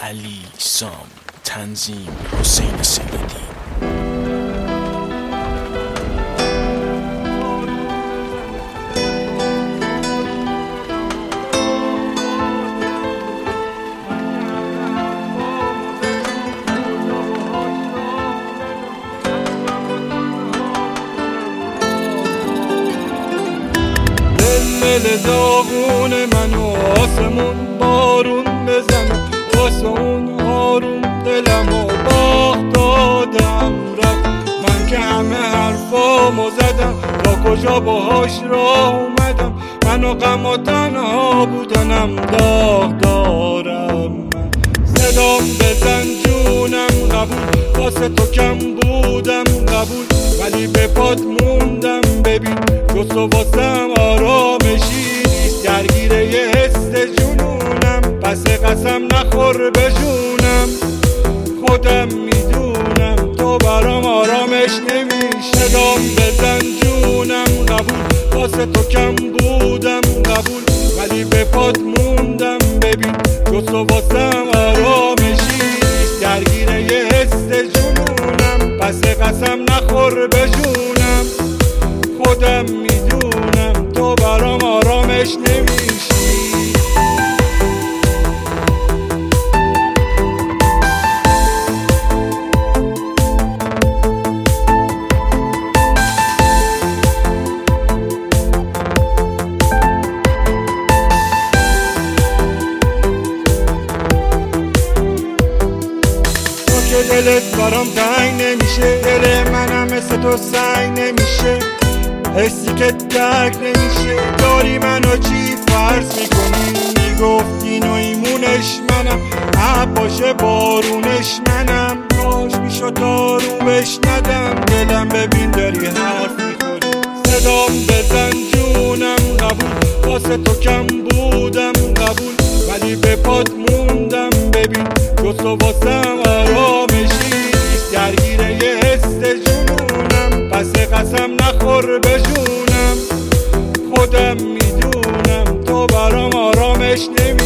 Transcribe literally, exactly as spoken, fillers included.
علی سام، تنظیم حسین سیدی. دل داغون منو آسمون بارون بزنه، واسه اون آروم دلمو باخت دادم رفت. من که همه حرفامو زدم، تا کجا باهاش راه اومدم. منو غم و تنها بودنم داغ دارم. من صدام بزن جونم قبول، واسه تو کم بودم قبول، ولی به پات موندم. ببین جز تو واسم آرامشی نیست، درگیره یه حس جنونم. پس قسم نخور به جونم، خودم میدونم تو برام آرامش نمیشه. دام بزن جونم قبول، واسه تو کم بودم قبول، ولی به پات موندم. ببین جز تو واسم آرامشی نیست، درگیره یه حس جنونم. پس قسم نخور به جونم، خودم میدونم تو برام آرامش نمیشی. تو که دلت برام تنگ نمیشه، دل منم مثل تو سنگ نمیشه. حسی که درک نمیشه، داری منو چی فرض میکنی؟ میگفتی نویمونش منم، عب باشه بارونش منم. کاش میشد داروبش ندم، دلم ببین داری حرف میخوری. صدام بزن جونم قبول، واسه تو کم بودم قبول، ولی به پات موندم. ببین جز تو واسم آرامشی نیست، درگیره یه حس جنونم. پس قسم نخور به جونم، خودم میدونم تو برام آرامش نمی